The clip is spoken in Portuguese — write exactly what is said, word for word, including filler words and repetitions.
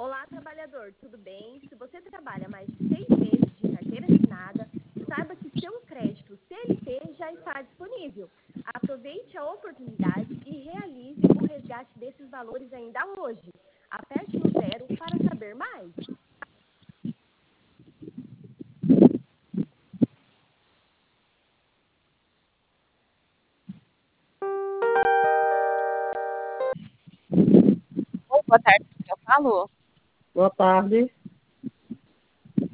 Olá, trabalhador, tudo bem? Se você trabalha mais de seis meses de carteira assinada, saiba que seu crédito C L T já está disponível. Aproveite a oportunidade e realize o resgate desses valores ainda hoje. Aperte no zero para saber mais. Oi, boa tarde, quem eu falo? Boa tarde.